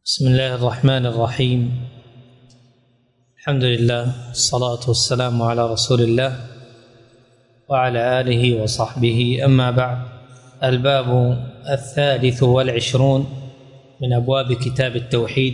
بسم الله الرحمن الرحيم. الحمد لله والصلاة والسلام على رسول الله وعلى آله وصحبه، أما بعد. الباب 23 من أبواب كتاب التوحيد.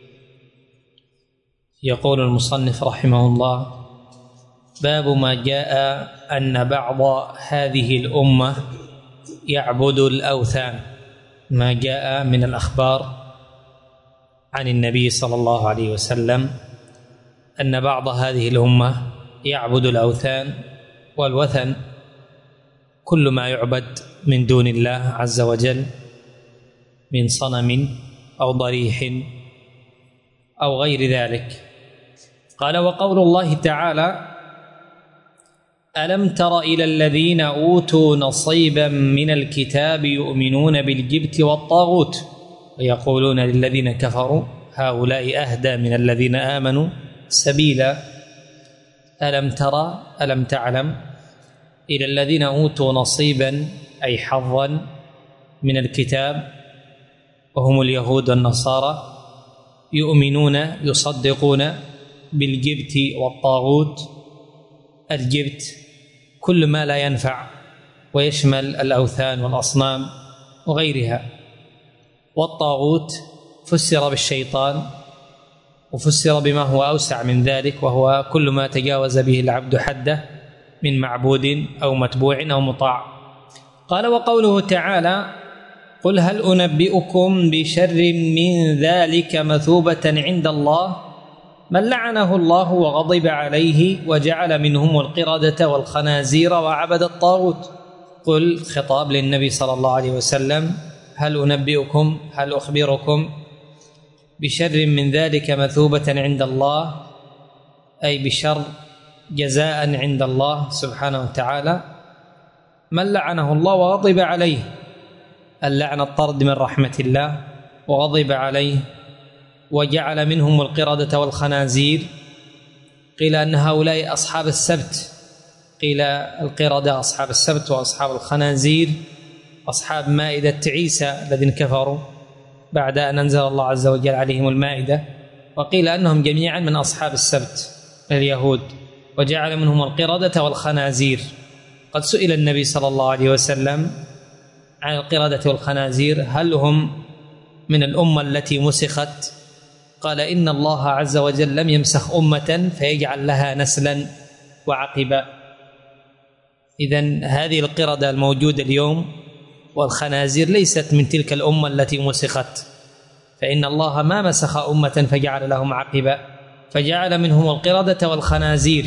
يقول المصنف رحمه الله: باب ما جاء أن بعض هذه الأمة يعبد الأوثان. ما جاء من الأخبار عن النبي صلى الله عليه وسلم أن بعض هذه الأمة يعبد الأوثان، والوثن كل ما يعبد من دون الله عز وجل من صنم أو ضريح أو غير ذلك. قال: وقول الله تعالى: ألم تر إلى الذين أوتوا نصيبا من الكتاب يؤمنون بالجبت والطاغوت ويقولون للذين كفروا هؤلاء أهدى من الذين آمنوا سبيلا. ألم ترى، ألم تعلم، إلى الذين أوتوا نصيبا أي حظا من الكتاب، وهم اليهود والنصارى، يؤمنون يصدقون بالجبت والطاغوت. الجبت كل ما لا ينفع ويشمل الأوثان والأصنام وغيرها، والطاغوت فسر بالشيطان وفسر بما هو أوسع من ذلك، وهو كل ما تجاوز به العبد حده من معبود أو متبوع أو مطاع. قال: وقوله تعالى: قل هل أنبئكم بشر من ذلك مثوبة عند الله من لعنه الله وغضب عليه وجعل منهم القردة والخنازير وعبد الطاغوت. قل خطاب للنبي صلى الله عليه وسلم: هل أنبئكم، هل أخبركم بشر من ذلك مثوبة عند الله، أي بشر جزاء عند الله سبحانه وتعالى، من لعنه الله وغضب عليه. اللعن الطرد من رحمة الله، وغضب عليه وجعل منهم القردة والخنازير. قيل أن هؤلاء أصحاب السبت، قيل القردة أصحاب السبت، وأصحاب الخنازير أصحاب مائدة عيسى الذين كفروا بعد أن أنزل الله عز وجل عليهم المائدة. وقيل أنهم جميعا من أصحاب السبت اليهود، وجعل منهم القردة والخنازير. قد سئل النبي صلى الله عليه وسلم عن القردة والخنازير: هل هم من الأمة التي مسخت؟ قال: إن الله عز وجل لم يمسخ أمة فيجعل لها نسلا وعقبا. إذن هذه القردة الموجودة اليوم والخنازير ليست من تلك الأمة التي مسخت، فإن الله ما مسخ أمة فجعل لهم عقبا، فجعل منهم القردة والخنازير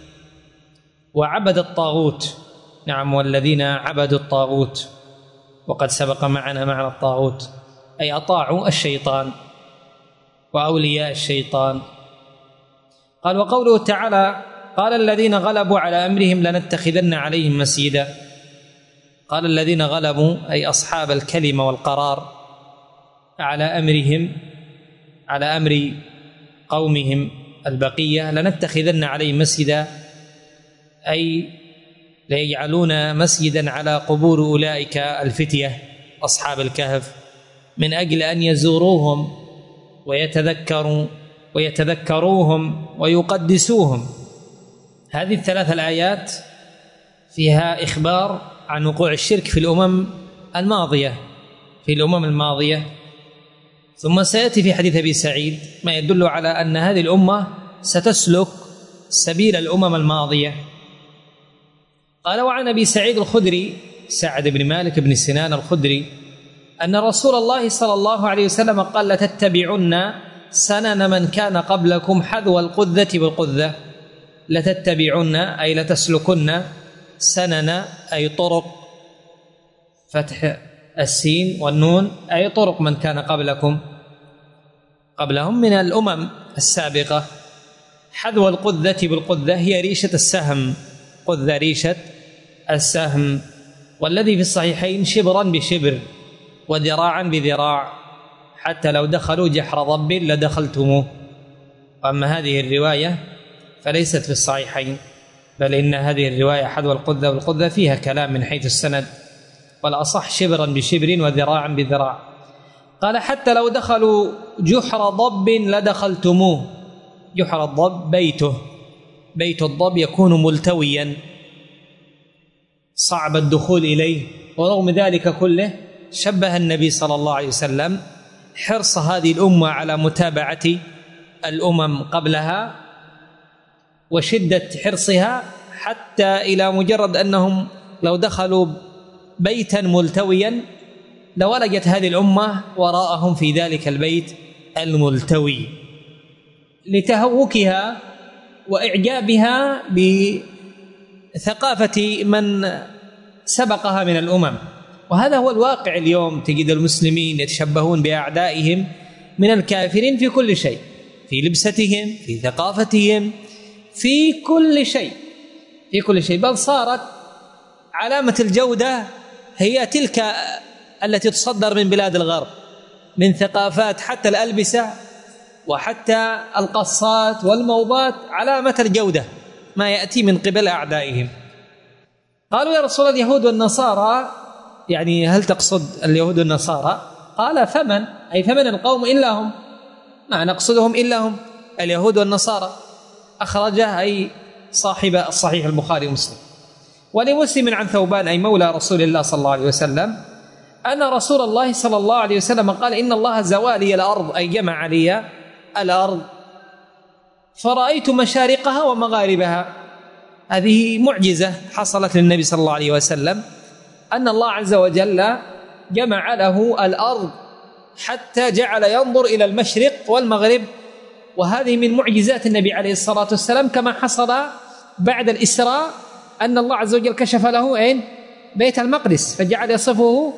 وعبد الطاغوت. نعم، والذين عبدوا الطاغوت، وقد سبق معنا معنى الطاغوت أي أطاعوا الشيطان وأولياء الشيطان. قال: وقوله تعالى: قال الذين غلبوا على أمرهم لنتخذن عليهم مسجدا. قال الذين غلبوا أي أصحاب الكلمة والقرار على أمرهم، على أمر قومهم البقية، لنتخذن عليهم مسجدا، أي ليجعلون مسجدا على قبور أولئك الفتية أصحاب الكهف، من أجل أن يزوروهم ويتذكروهم ويقدسوهم. هذه الثلاث الآيات فيها إخبار عن وقوع الشرك في الأمم الماضية، ثم سيأتي في حديث أبي سعيد ما يدل على أن هذه الأمة ستسلك سبيل الأمم الماضية. قال: وعن أبي سعيد الخدري، سعد بن مالك بن سنان الخدري، أن رسول الله صلى الله عليه وسلم قال: لتتبعن سنن من كان قبلكم حذو القذة بالقذة. لتتبعن أي لتسلكن، سنن أي طرق، فتح السين والنون، أي طرق من كان قبلهم من الأمم السابقة. حذو القذة بالقذة هي ريشة السهم، قذة ريشة السهم، والذي في الصحيحين شبرا بشبر وذراعا بذراع، حتى لو دخلوا جحر ضب لدخلتموه. وأما هذه الرواية فليست في الصحيحين، بل إن هذه الرواية حذو القذة بالقذة فيها كلام من حيث السند، والأصح شبرا بشبر وذراعا بذراع. قال حتى لو دخلوا جحر ضب لدخلتموه. جحر الضب بيت الضب يكون ملتويا صعب الدخول إليه، ورغم ذلك كله شبه النبي صلى الله عليه وسلم حرص هذه الأمة على متابعة الأمم قبلها وشدة حرصها، حتى إلى مجرد أنهم لو دخلوا بيتا ملتويا لولجت هذه الأمة وراءهم في ذلك البيت الملتوي لتهوكها وإعجابها بثقافة من سبقها من الأمم. وهذا هو الواقع اليوم، تجد المسلمين يتشبهون بأعدائهم من الكافرين في كل شيء، في لبستهم، في ثقافتهم، في كل شيء، بل صارت علامة الجودة هي تلك التي تصدر من بلاد الغرب من ثقافات، حتى الألبسة وحتى القصات والموضات علامة الجودة ما يأتي من قبل أعدائهم. قالوا يا رسول الله اليهود والنصارى، يعني هل تقصد اليهود والنصارى؟ قال فمن، أي فمن القوم إلا هم، ما نقصدهم إلا هم اليهود والنصارى. أخرجه أي صاحب الصحيح البخاري ومسلم. ولمسلم عن ثوبان أي مولى رسول الله صلى الله عليه وسلم أن رسول الله صلى الله عليه وسلم قال إن الله زوالي الأرض، أي جمع لي الأرض، فرأيت مشارقها ومغاربها. هذه معجزة حصلت للنبي صلى الله عليه وسلم، أن الله عز وجل جمع له الأرض حتى جعل ينظر إلى المشرق والمغرب. وهذه من معجزات النبي عليه الصلاة والسلام، كما حصل بعد الإسراء أن الله عز وجل كشف له بيت المقدس، فجعل يصفه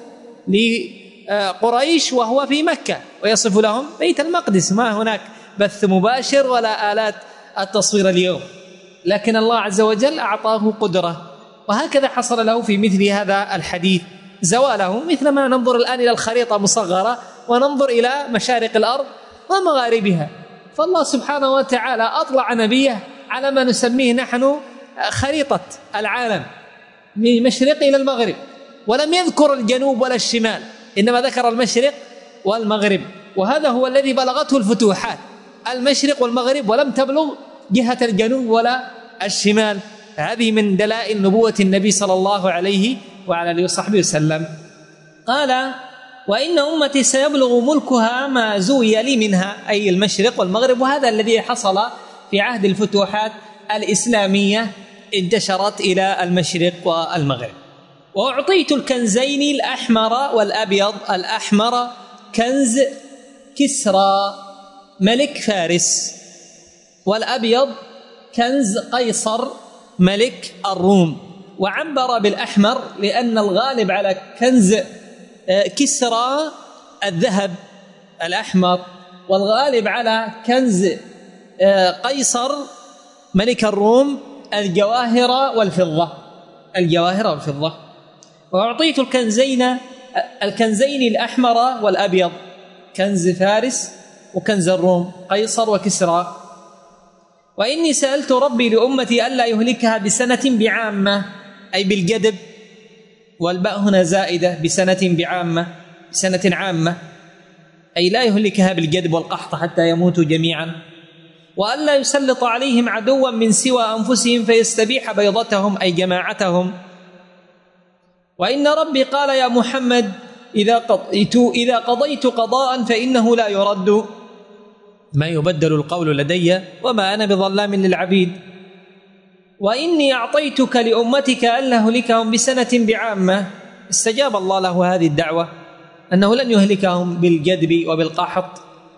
لقريش وهو في مكة ويصف لهم بيت المقدس. ما هناك بث مباشر ولا آلات التصوير اليوم، لكن الله عز وجل أعطاه قدرة. وهكذا حصل له في مثل هذا الحديث زواله، مثلما ننظر الآن إلى الخريطة مصغرة وننظر إلى مشارق الأرض ومغاربها. فالله سبحانه وتعالى أطلع نبيه على ما نسميه نحن خريطة العالم من المشرق إلى المغرب، ولم يذكر الجنوب ولا الشمال، إنما ذكر المشرق والمغرب. وهذا هو الذي بلغته الفتوحات، المشرق والمغرب، ولم تبلغ جهة الجنوب ولا الشمال. هذه من دلائل نبوة النبي صلى الله عليه وعلى آله وصحبه وسلم. قال وإن أمتي سيبلغ ملكها ما زوي لي منها، أي المشرق والمغرب. وهذا الذي حصل في عهد الفتوحات الإسلامية، انتشرت إلى المشرق والمغرب. وأعطيت الكنزين الأحمر والأبيض. الأحمر كنز كسرى ملك فارس، والأبيض كنز قيصر ملك الروم. وعبر بالأحمر لأن الغالب على كنز كسرى الذهب الأحمر، والغالب على كنز قيصر ملك الروم الجواهر والفضة. وأعطيت الكنزين الأحمر والأبيض، كنز فارس وكنز الروم، قيصر وكسرى. وإني سألت ربي لأمتي ألا يهلكها بسنة بعامة، أي بالجدب، والباء هنا زائدة، بسنة بعامة، سنة عامة، أي لا يهلكها بالجدب والقحط حتى يموتوا جميعا. وألا يسلط عليهم عدوا من سوى أنفسهم فيستبيح بيضتهم، أي جماعتهم. وإن ربي قال يا محمد إذا قضيت قضاء فإنه لا يرد، ما يبدل القول لدي وما أنا بظلام للعبيد. وإني أعطيتك لأمتك ألا يهلكهم بسنة بعامة. استجاب الله له هذه الدعوة، أنه لن يهلكهم بالجدب وبالقحط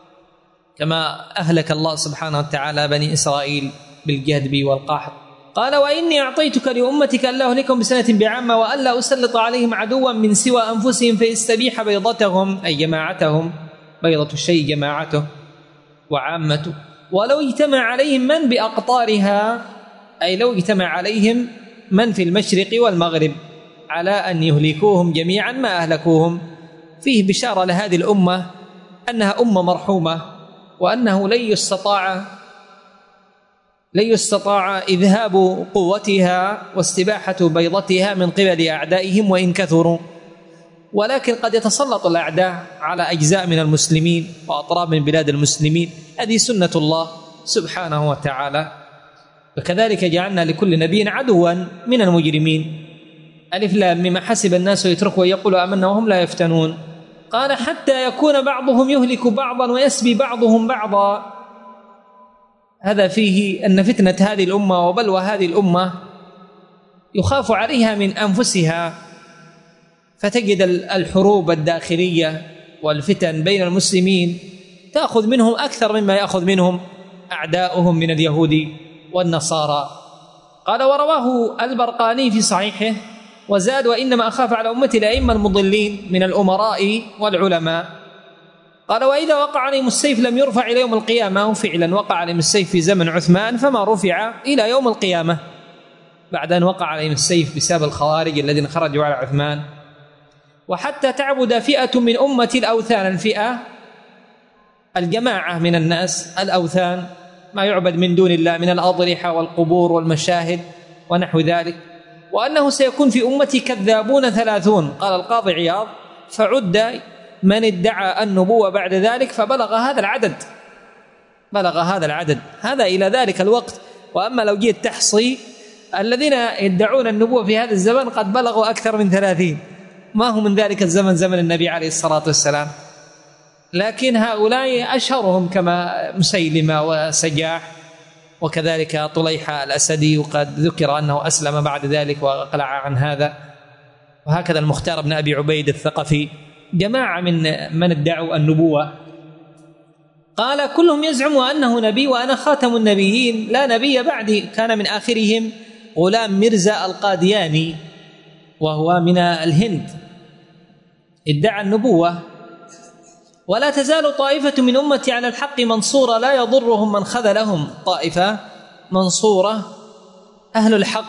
كما أهلك الله سبحانه وتعالى بني إسرائيل بالجدب والقحط. قال وإني أعطيتك لأمتك ألا يهلكهم بسنة بعامة وألا أسلط عليهم عدوا من سوى أنفسهم فيستبيح بيضتهم، أي جماعتهم، بيضة الشيء جماعته وعامته. ولو اجتمع عليهم من بأقطارها، أي لو اجتمع عليهم من في المشرق والمغرب على أن يهلكوهم جميعا ما أهلكوهم. فيه بشارة لهذه الأمة أنها أمة مرحومة، وأنه لن يستطاع إذهاب قوتها واستباحة بيضتها من قبل أعدائهم وإن كثروا. ولكن قد يتسلط الأعداء على أجزاء من المسلمين وأطراف من بلاد المسلمين، هذه سنة الله سبحانه وتعالى. وكذلك جعلنا لكل نبي عدوا من المجرمين. ألف لام مما حسب الناس يتركوا ويقولوا آمنا وهم لا يفتنون. قال حتى يكون بعضهم يهلك بعضا ويسبي بعضهم بعضا. هذا فيه أن فتنة هذه الأمة وبلوى هذه الأمة يخاف عليها من أنفسها، فتجد الحروب الداخلية والفتن بين المسلمين تأخذ منهم أكثر مما يأخذ منهم أعداؤهم من اليهود والنصارى. قال ورواه البرقاني في صحيحه وزاد وإنما أخاف على أمتي الأئمة المضلين من الأمراء والعلماء. قال وإذا وقع عليهم السيف لم يرفع إلى يوم القيامة، وفعلا وقع عليهم السيف في زمن عثمان فما رفع إلى يوم القيامة بعد أن وقع عليهم السيف بسبب الخوارج الذين خرجوا على عثمان. وحتى تعبد فئة من أمة الأوثان، الفئة الجماعة من الناس الأوثان ما يعبد من دون الله من الأضرحة والقبور والمشاهد ونحو ذلك. وأنه سيكون في أمتي كذابون 30. قال القاضي عياض فعد من ادعى النبوة بعد ذلك فبلغ هذا العدد، بلغ هذا العدد، هذا إلى ذلك الوقت. وأما لو جيت تحصي الذين يدعون النبوة في هذا الزمن قد بلغوا أكثر من 30. ما هو من ذلك الزمن زمن النبي عليه الصلاة والسلام، لكن هؤلاء أشهرهم كما مسيلمة وسجاح وكذلك طليحة الأسدي، وقد ذكر أنه أسلم بعد ذلك وأقلع عن هذا، وهكذا المختار بن أبي عبيد الثقفي، جماعة من ادعوا النبوة. قال كلهم يزعم أنه نبي وأنا خاتم النبيين لا نبي بعدي. كان من آخرهم غلام مرزا القادياني وهو من الهند، ادعى النبوة. ولا تزال طائفة من أمتي على الحق منصورة لا يضرهم من خذلهم. طائفة منصورة أهل الحق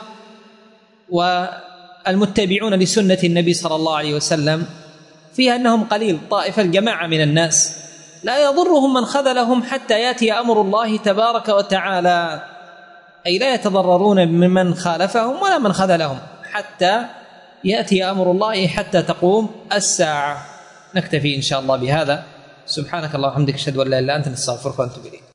والمتبعون لسنة النبي صلى الله عليه وسلم، فيها أنهم قليل، طائفة الجماعة من الناس لا يضرهم من خذلهم حتى يأتي أمر الله تبارك وتعالى، أي لا يتضررون ممن خالفهم ولا من خذلهم حتى يأتي أمر الله حتى تقوم الساعة. نكتفي إن شاء الله بهذا. سبحانك اللهم وبحمدك أشهد أن لا إله إلا أنت نستغفرك ونتوب إليك.